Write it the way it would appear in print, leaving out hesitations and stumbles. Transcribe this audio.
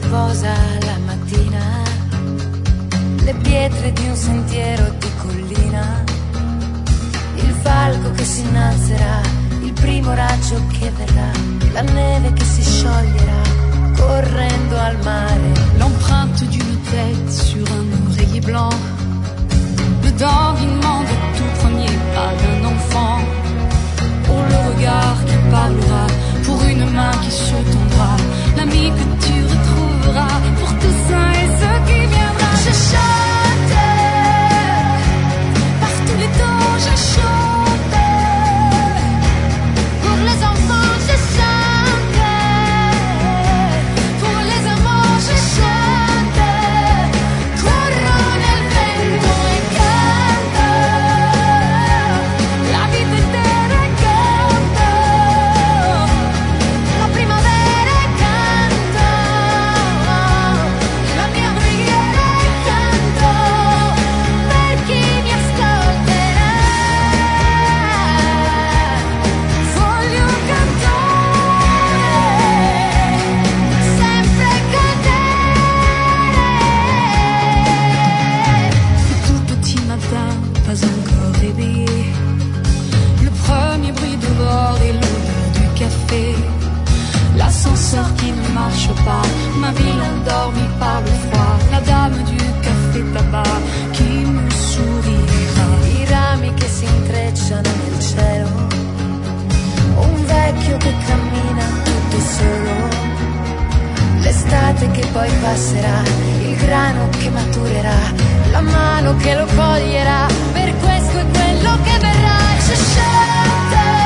posa la mattina, le pietre di un sentiero di collina, il falco che si innalzerà, il primo raggio che verrà, la neve che si scioglierà correndo al mare, l'empreinte d'une tête sur un oreiller blanc, le dandinement des tout premiers pas d'un enfant, pour le regard qui parlera, pour une main qui se tendra, l'ami que tu retrouveras, pour tout ça et ce qui viendra. Je chante par tous les temps, je chante pour les enfants, je chante pour les amants, je chante, corro nel vento e canto la vita intera e canto la primavera e canto la mia preghiera e canto per chi mi ascolterà. Voglio cantare sempre con te. Le tout petit matin, pas encore réveillé, le premier bruit dehors et l'odeur du café, l'ascenseur qui ne marche pas, ma ville endormie par le froid, la dame du café tabac qui me sourira. i rami che si intrecciano nel cielo, un vecchio che cammina tutto solo, l'estate che poi passerà, il grano che maturerà, la mano che lo coglierà, per questo è quello che verrà. Je chante